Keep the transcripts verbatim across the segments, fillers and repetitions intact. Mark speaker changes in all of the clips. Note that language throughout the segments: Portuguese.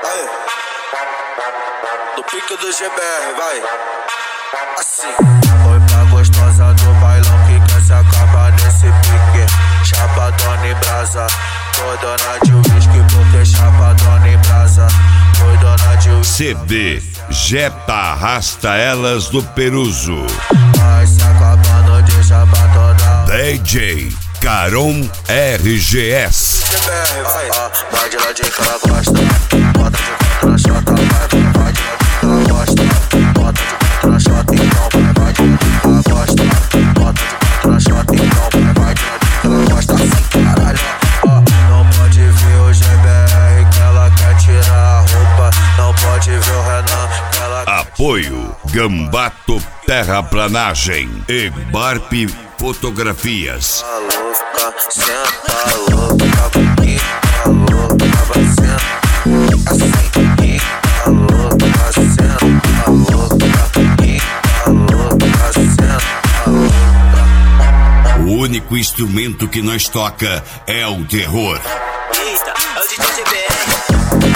Speaker 1: Aí. No pique do G B R, vai. Assim. Foi pra gostosa do bailão que quer se acabar nesse pique. Chapadona em brasa. Foi dona de uísque porque chapadona em brasa. Foi dona de uísque.
Speaker 2: C D Jetta Arrasta Elas do Peruso.
Speaker 1: Vai se acabando de chapadona.
Speaker 2: D J Caron R G S.
Speaker 1: G B R, vai. Ah, vai de ladinho que ela gosta. Bota de quatro na chota, vai. Vai de ladinho que ela gosta. Bota de quatro na chota, então vai. Vai de ladinho que ela gosta. Bota de quatro na chota, então vai. Vai de ladinho que ela gosta. Assim, caralho. Ó, não pode ver o G B R que ela quer tirar a roupa. Não pode ver o Renan que ela quer.
Speaker 2: Apoio Gambato Terraplanagem e Barp Fotografias.
Speaker 1: Tá louca, senta louca, fica louca, vai sentar assim, fica louca, senta louca, fica louca, senta louca.
Speaker 2: O único instrumento que nós toca é o terror.
Speaker 3: Eita, é o D J G B R.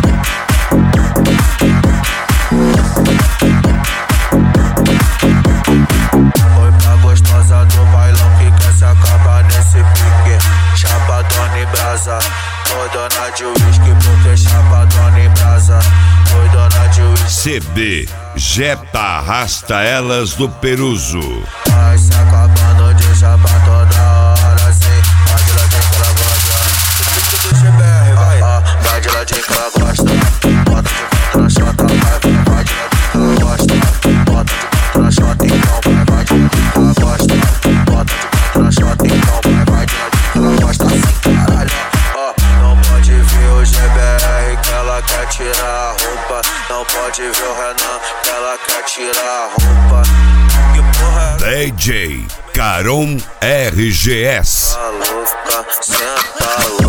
Speaker 1: Foi pra gostosa do bailão que quer se acabar nesse pique. Chapadona em brasa. Foi dona de uísque porque chapadona em brasa. Foi dona de uísque.
Speaker 2: C D Jetta Arrasta Elas do Peruso.
Speaker 1: Vai se acabando de chapa toda hora, assim. Vai de ladinho que ela gosta. O pique do G B R, vai. Ah, vai de ladinho que ela gosta. Bota de quatro na chota, vai. Vai de ladinho que ela gosta. Bota de quatro na chota, então vai. Vai de ladinho que ela gosta. Bota de quatro na chota, então vai. Vai de ladinho que ela gosta, assim, caralho. Ó, não pode ver o G B R que ela quer tirar a roupa. Não pode ver o Renan que ela quer tirar a roupa. Que porra é?
Speaker 2: D J Caron R G S.
Speaker 1: Tá louca, senta louca.